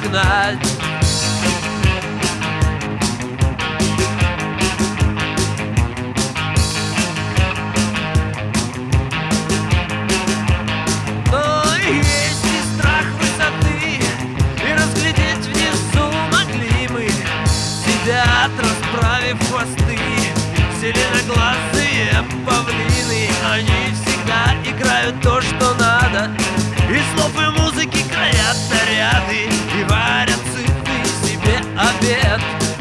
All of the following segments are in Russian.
обогнать. Но есть и страх высоты, и разглядеть внизу могли мы. Сидят, расправив хвосты, зеленоглазые павлины. Они всегда играют то, что надо, и слов и музыки краят наряды, и варят сытный себе обед.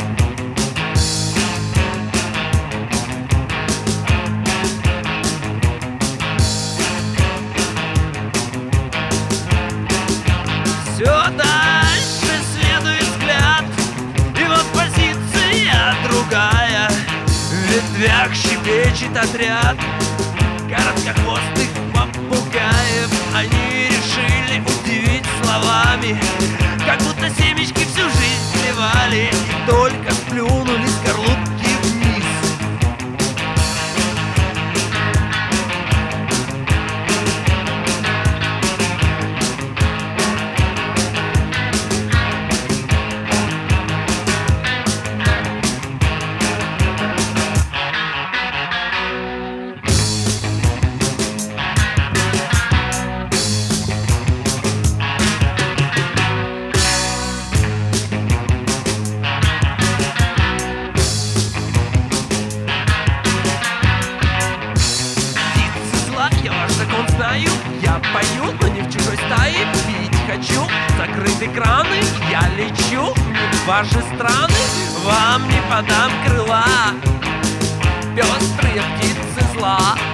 Все дальше следует взгляд, и вот позиция другая. В ветвях щебечет отряд короткохвостых попугаев. Они решили удивить словами, как будто семечки всю жизнь сливали и только сплюнули скорлупки вниз. Я пою, но не в чужой стае. Пить хочу, закрыты краны. Я лечу не в ваши страны, вам не подам крыла. Пестрые птицы зла.